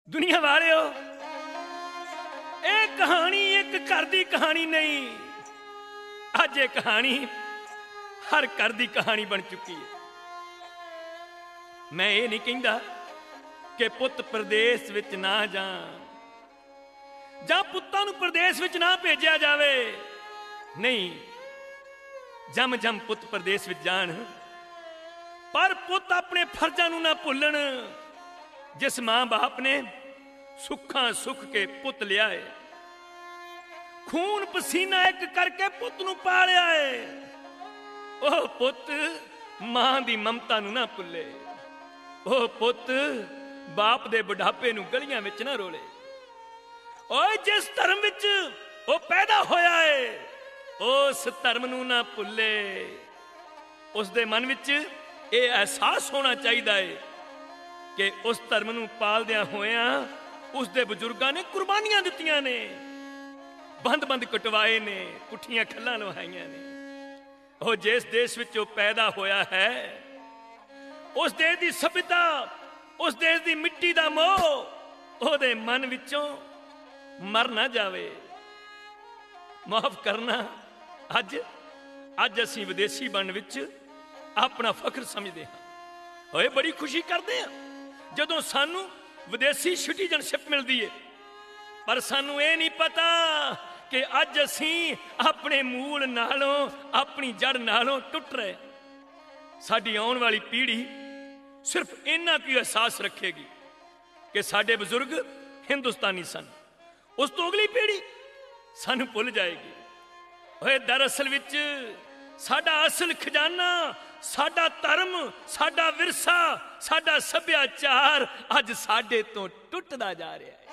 दुनिया वालिओ ਇਹ कहानी एक घर की कहानी नहीं, अज ये कहानी हर घर की कहानी बन चुकी है। मैं ये नहीं कहता कि पुत प्रदेश विच ना जान जां पुत्तां नूं प्रदेश विच ना भेजा जावे, नहीं, जम जम पुत प्रदेश विच जान, पर पुत अपने फर्जां नूं ना भुल्लण। जिस मां बाप ने सुखा सुख के पुत लिया है, खून पसीना एक करके पुत नूं पालिया है, ओह पुत मां दी ममता नूं ना भुल्ले। ओह पुत बाप दे बुढ़ापे नूं गलियां विच ना रोले। ओए जिस धर्म विच ओ पैदा होया है, उस धर्म नूं ना भुल्ले। उस दे मन विच ये एहसास होना चाहिए है कि उस धर्म नूं पालदियां होया उस दे बुजुर्गां ने कुर्बानियां दित्तियां ने, बंद बंद कटवाए ने, पुठियां खल्लां लवाइयां ने। ओ जिस देश विच ओ पैदा होया है, उस देश दी सभ्यता, उस देश दी मिट्टी दा मोह ओहदे मन विचों मर ना जावे। माफ करना, अज अज असीं विदेशी बन विच अपना फख्र समझदे हां। ओए बड़ी खुशी करदे हां जदों सानू विदेशी सिटीजनशिप मिलती है, पर सानू ये नहीं पता कि अज असीं अपने मूल नालों, अपनी जड़ नालों टुट रहे। साडी आने वाली पीढ़ी सिर्फ इन्ना की एहसास रखेगी कि साडे बुजुर्ग हिंदुस्तानी सन, उस तो अगली पीढ़ी सानू भुल जाएगी। ओए दरअसल विच साडा असल खजाना, साडा धर्म, साडा विरसा, साडा सभ्याचार अज साडे तो टुटदा जा रहा है।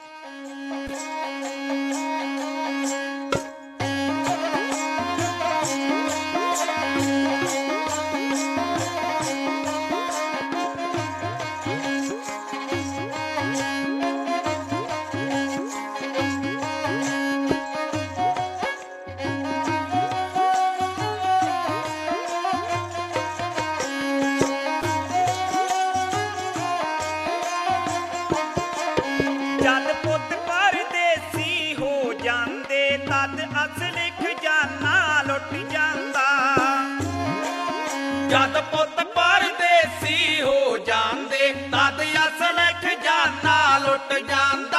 जद पुत परदेसी हो जांदे तद असल खजाना लुट जांदा।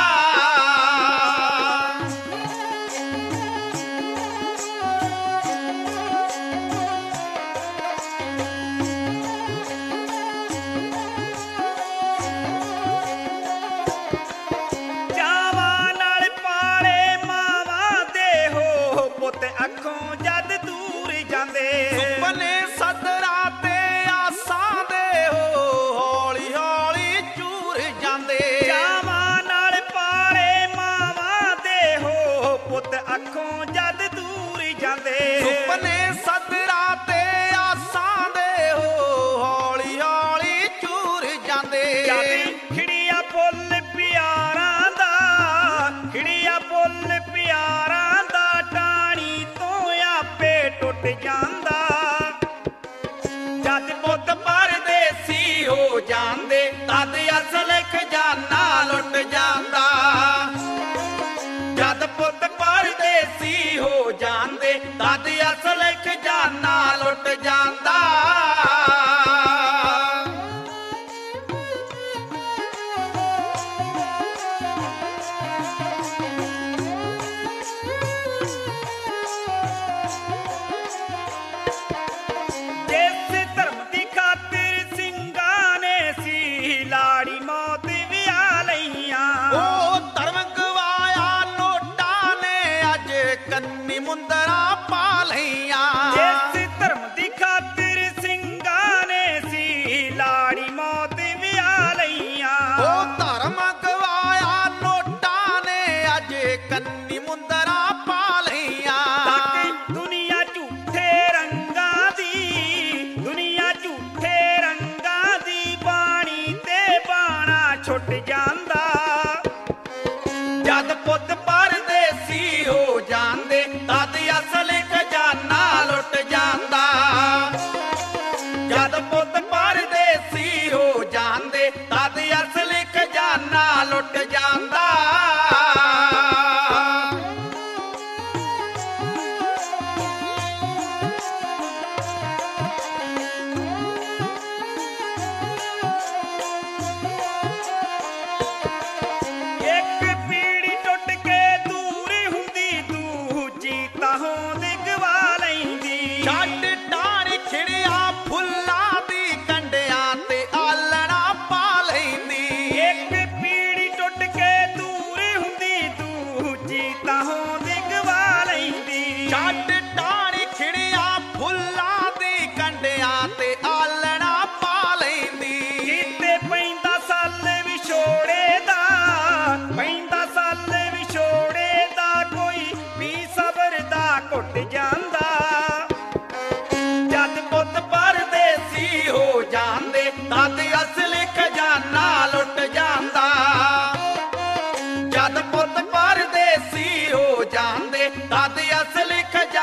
चावां नाल पाले मावां दे हो पुत अखों जद दूर जांदे। सुपने अखों जद दूर जांदे, सुपने सदरा ते आसां दे हो हौली हौली चूर जांदे। खिड़िया फुल प्यारां दा, खिड़िया फुल प्यारां दा टाणी तो आपे टुट जांदा। जद पुत परदेसी हो जांदे तद असल खजाना लुट जांदा। जद पुत परदेसी हो जांदे तद असल खजाना लुट जांदा। जिस धर्म दी खातिर सिंगां ने सी लाड़ी मौत विया लईयां, कन्नी मुंदरा पा लईयां। जिस धर्म दी खातिर सिंह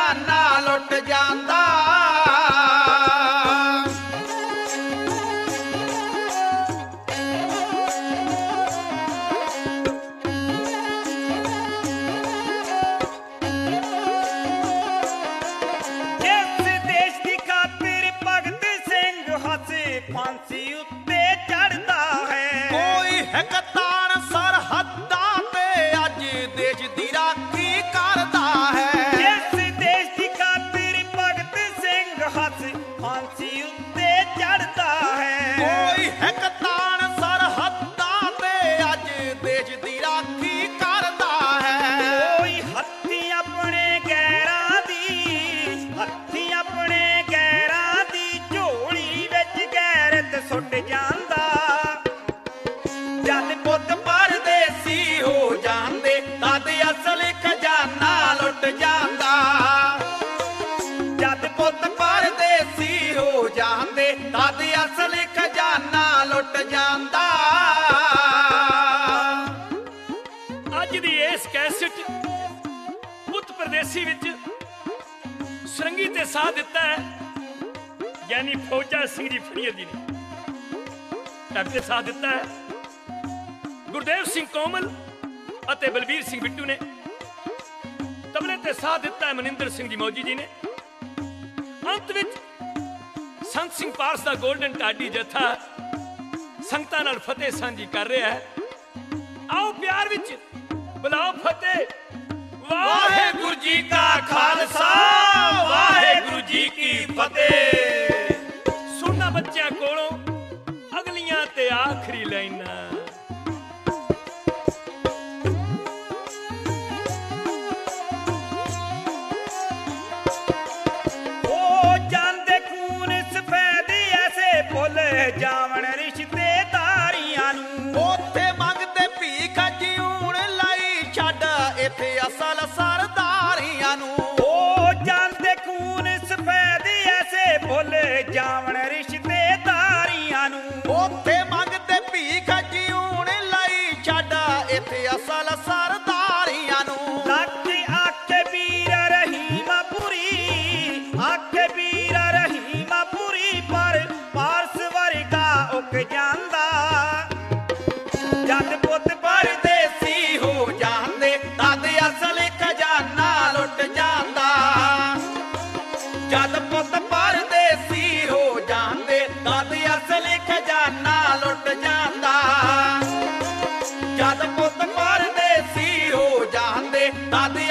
ਖਜ਼ਾਨਾ ਲੁੱਟ ਜਾਂਦਾ। ਫਾਂਸੀ ਉੱਤੇ ਚੜਦਾ ਹੈ ਕੋਈ ਹਕਤਾਨ ਸਰਹੱਦਾਂ ਤੇ ਅੱਜ ਦੇਸ਼ ਦੀ ਰਾਖੀ ਕਰਦਾ ਹੈ। ਜਿਸ ਦੇਸ਼ ਦੀ ਖਾਤਰ ਭਗਤ ਸਿੰਘ ਹੱਸ ਫਾਂਸੀ ਉੱਤੇ ਚੜਦਾ ਹੈ। ਕੋਈ ਹਕਤਾਨ ਸਰਹੱਦਾਂ ਤੇ ਅੱਜ ਦੇਸ਼ ਦੀ ਰਾਖੀ ਕਰਦਾ ਹੈ। ਕੋਈ ਹੱਥੀਂ ਆਪਣੇ ਗੈਰਾਂ ਦੀ ਹੱਥੀਂ ਆਪਣੇ ਗੈਰਾਂ ਦੀ ਝੋਲੀ ਵਿੱਚ ਗੈਰਤ ਸੁੱਟ ਜਾਂਦਾ। ਜਦ ਪੁੱਤ ਪਰਦੇਸੀ ਹੋ ਜਾਂਦੇ ਤਦ ਅਸਲ ਖਜ਼ਾਨਾ ਲੁੱਟ ਜਾਂਦਾ। ਜਦ ਪੁੱਤ ਪਰਦੇਸੀ ਹੋ ਜਾਂਦੇ ਤਦ ਅਸਲ ਖਜ਼ਾਨਾ ਲੁੱਟ ਜਾਂਦਾ। ਅੱਜ ਦੀ ਇਸ ਕੈਸਟ ਪੁੱਤ ਪਰਦੇਸੀ ਵਿੱਚ ਸੁਰੰਗੀ ਤੇ ਸਾਹ ਦਿੱਤਾ ਹੈ ਗਿਆਨੀ ਫੌਜਾ ਸਿੰਘ ਜੀ ਫੜੀਏ ਜੀ ਨੇ ਤੇ ਸਾਥ ਦਿੱਤਾ ਹੈ ਗੁਰਦੇਵ ਸਿੰਘ ਕੋਮਲ ਅਤੇ ਬਲਬੀਰ ਸਿੰਘ ਬਿੱਟੂ ਨੇ। ਤਬਲੇ ਤੇ ਸਾਥ ਦਿੱਤਾ ਹੈ ਮਨਿੰਦਰ ਸਿੰਘ ਜੀ ਮੌਜੀ ਜੀ ਨੇ। ਅੰਤ ਵਿੱਚ ਸੰਤ ਸਿੰਘ ਪਾਰਸ ਦਾ ਗੋਲਡਨ ਢਾਡੀ ਜਥਾ ਸੰਗਤਾਂ ਨਾਲ ਫਤਿਹ ਸਾਂਝੀ ਕਰ ਰਿਹਾ ਹੈ। ਆਓ ਪਿਆਰ ਵਿੱਚ ਬੁਲਾਓ ਫਤਿਹ। ਵਾਹਿਗੁਰੂ ਜੀ ਕਾ ਖਾਲਸਾ ਵਾਹਿਗੁਰੂ ਜੀ ਕੀ ਫਤਿਹ। ਸੁਣਨਾ ਬੱਚਿਆਂ ਕੋਲੋਂ ਅਗਲੀਆਂ ਤੇ ਆਖਰੀ ਲਾਈਨਾਂ। ਜਾਂਦੇ ਖੂਨ ਸਫੈਦ ਐਸੇ ਭੁੱਲ ਜਾਵਣ ਰਿਸ਼ਤੇਦਾਰੀਆਂ ਨੂੰ। ਉੱਥੇ ਮੰਗਦੇ ਭੀਖ ਜਿਉਣ ਲਈ ਛੱਡ ਇੱਥੇ ਅਸਲ ਸਰਦਾਰੀਆਂ ਨੂੰ। ਜਾਂਦੇ ਖੂਨ ਸਫੈਦ ਐਸੇ ਭੁੱਲ ਜਾਵਣ ਰਿਸ਼ਤੇਦਾਰੀਆਂ ਨੂੰ। ਉੱਥੇ ਮੰਗਦੇ ਭੀਖ ਜਿਉਣ ਲਈ ਛੱਡ ਇੱਥੇ ਅਸਲ ਸਰਦਾਰੀਆਂ ਨੂੰ। ਲੱਖ ਆਖੇ ਵੀਰ ਰਹੀਮਾਪੁਰੀ ਆਖੇ ਵੀਰ ਰਹੀਮਾਪੁਰੀ ਪਰ ਪਾਰਸ ਵਰਗਾ ਉਕ ਜਾਂਦਾ। ਜਦ ਪੁੱਤ ਪਰਦੇਸੀ ਹੋ ਜਾਂਦੇ ਤਦ ਅਸਲ ਖਜ਼ਾਨਾ ਲੁੱਟ ਜਾਂਦਾ। ਜਦ ਪੁੱਤ ਪਰਦੇਸੀ ਹੋ ਜਾਂਦੇ ਤਦ ਅਸਲ ਖਜ਼ਾਨਾ ਲੁੱਟ ਜਾਂਦਾ। ਜਦ ਪੁੱਤ ਪਰਦੇਸੀ ਹੋ ਜਾਂਦੇ ਤਦ